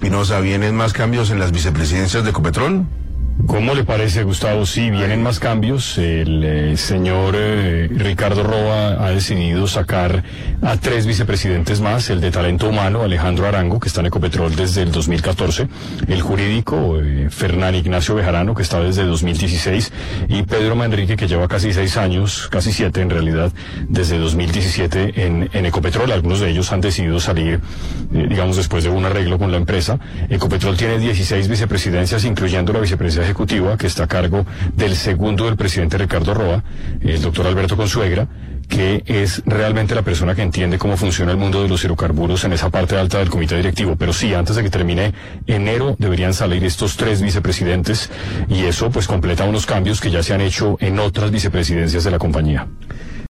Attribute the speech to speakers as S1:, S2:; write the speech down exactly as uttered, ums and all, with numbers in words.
S1: Espinosa, ¿vienen más cambios en las vicepresidencias de Ecopetrol?
S2: ¿Cómo le parece, Gustavo? Sí, vienen más cambios. El eh, señor eh, Ricardo Roa ha decidido sacar a tres vicepresidentes más, el de talento humano, Alejandro Arango, que está en Ecopetrol desde el dos mil catorce, el jurídico, eh, Fernán Ignacio Bejarano, que está desde dos mil dieciséis, y Pedro Manrique, que lleva casi seis años, casi siete en realidad, desde dos mil diecisiete en, en Ecopetrol. Algunos de ellos han decidido salir, eh, digamos, después de un arreglo con la empresa. Ecopetrol tiene dieciséis vicepresidencias, incluyendo la vicepresidencia ejecutiva, que está a cargo del segundo del presidente Ricardo Roa, el doctor Alberto Consuegra, que es realmente la persona que entiende cómo funciona el mundo de los hidrocarburos en esa parte alta del comité directivo. Pero sí, antes de que termine enero deberían salir estos tres vicepresidentes, y eso pues completa unos cambios que ya se han hecho en otras vicepresidencias de la compañía.